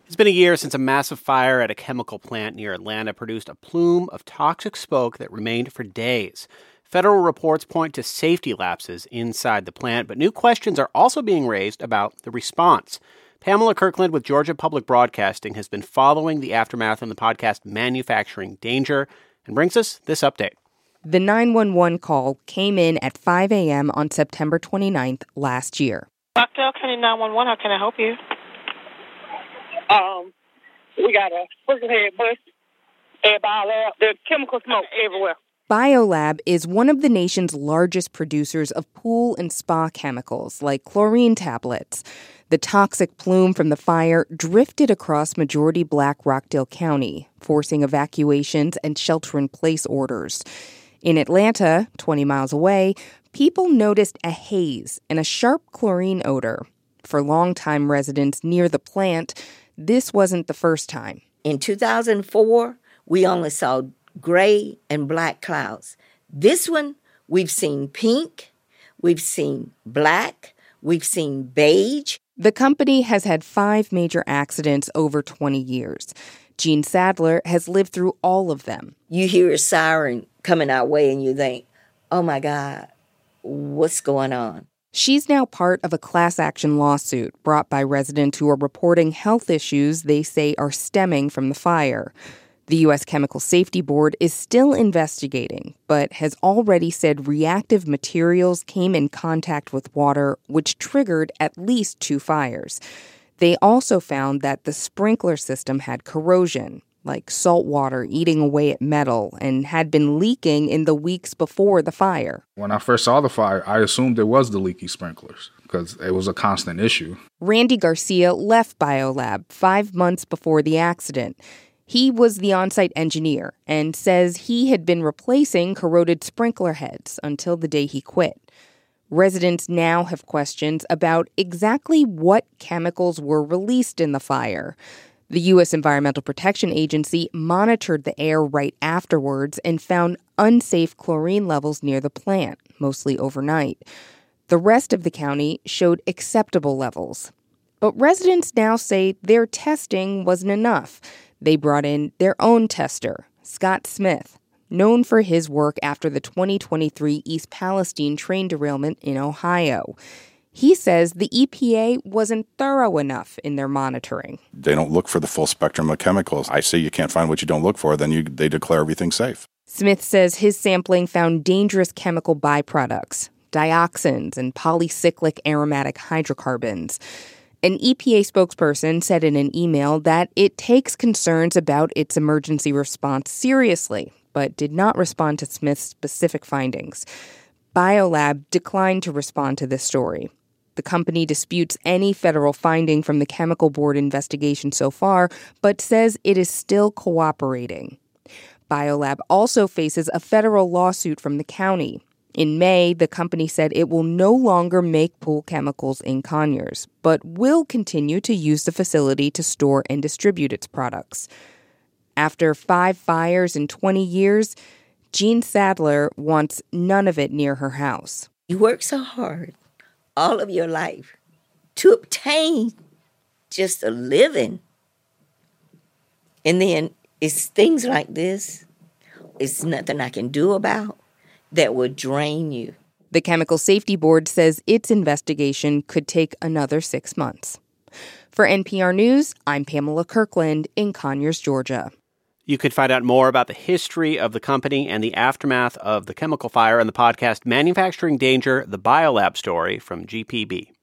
It's been a year since a massive fire at a chemical plant near Atlanta produced a plume of toxic smoke that remained for days. Federal reports point to safety lapses inside the plant, but new questions are also being raised about the response. Pamela Kirkland with Georgia Public Broadcasting has been following the aftermath on the podcast Manufacturing Danger and brings us this update. The 911 call came in at 5 a.m. on September 29th last year. Rockdale County 911, how can I help you? We got a Sprinklehead bus at BioLab. There's chemical smoke everywhere. BioLab is one of the nation's largest producers of pool and spa chemicals, like chlorine tablets. The toxic plume from the fire drifted across majority Black Rockdale County, forcing evacuations and shelter-in-place orders. In Atlanta, 20 miles away, people noticed a haze and a sharp chlorine odor. For longtime residents near the plant, this wasn't the first time. In 2004, we only saw gray and black clouds. This one, we've seen pink, we've seen black, we've seen beige. The company has had 5 major accidents over 20 years. Jean Sadler has lived through all of them. You hear a siren coming our way and you think, oh my God, what's going on? She's now part of a class action lawsuit brought by residents who are reporting health issues they say are stemming from the fire. The U.S. Chemical Safety Board is still investigating, but has already said reactive materials came in contact with water, which triggered at least 2 fires. They also found that the sprinkler system had corrosion, like salt water eating away at metal, and had been leaking in the weeks before the fire. When I first saw the fire, I assumed it was the leaky sprinklers because it was a constant issue. Randy Garcia left BioLab 5 months before the accident. He was the on-site engineer and says he had been replacing corroded sprinkler heads until the day he quit. Residents now have questions about exactly what chemicals were released in the fire. The U.S. Environmental Protection Agency monitored the air right afterwards and found unsafe chlorine levels near the plant, mostly overnight. The rest of the county showed acceptable levels. But residents now say their testing wasn't enough. They brought in their own tester, Scott Smith, known for his work after the 2023 East Palestine train derailment in Ohio. He says the EPA wasn't thorough enough in their monitoring. They don't look for the full spectrum of chemicals. I say you can't find what you don't look for, then they declare everything safe. Smith says his sampling found dangerous chemical byproducts, dioxins and polycyclic aromatic hydrocarbons. An EPA spokesperson said in an email that it takes concerns about its emergency response seriously, but did not respond to Smith's specific findings. BioLab declined to respond to this story. The company disputes any federal finding from the Chemical Board investigation so far, but says it is still cooperating. BioLab also faces a federal lawsuit from the county. In May, the company said it will no longer make pool chemicals in Conyers, but will continue to use the facility to store and distribute its products. After 5 fires in 20 years, Jean Sadler wants none of it near her house. You work so hard all of your life to obtain just a living. And then it's things like this, it's nothing I can do about, that would drain you. The Chemical Safety Board says its investigation could take another 6 months. For NPR News, I'm Pamela Kirkland in Conyers, Georgia. You could find out more about the history of the company and the aftermath of the chemical fire on the podcast Manufacturing Danger, the BioLab story from GPB.